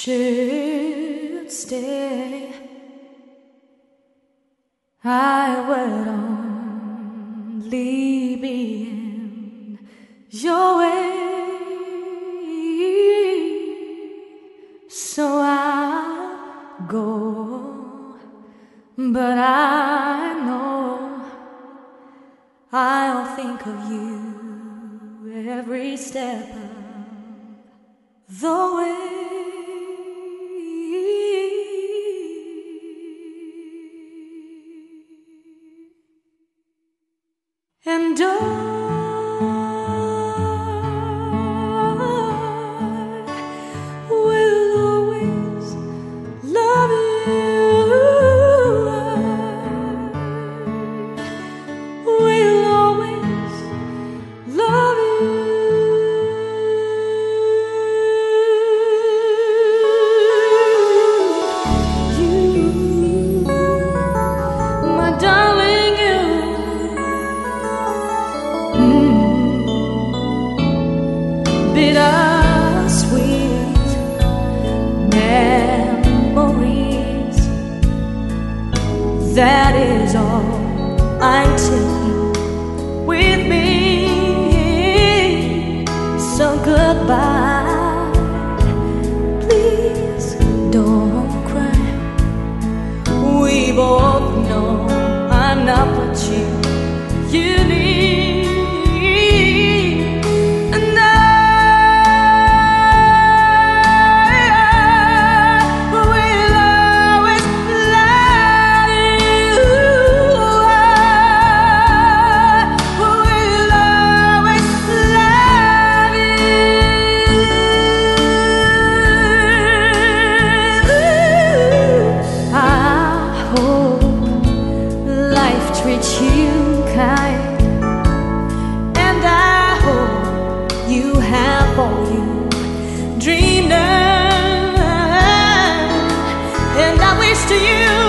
should stay, I would only be in your way. So I'll go, but I know I'll think of you every step of the way. And I will always love you. I will always love you, my darling, you. Bittersweet memories, that is all I'm taking with me. So goodbye, please don't cry. We both know I'm not what you need. Treat you kind, and I hope you have all you dreamed of, and I wish to you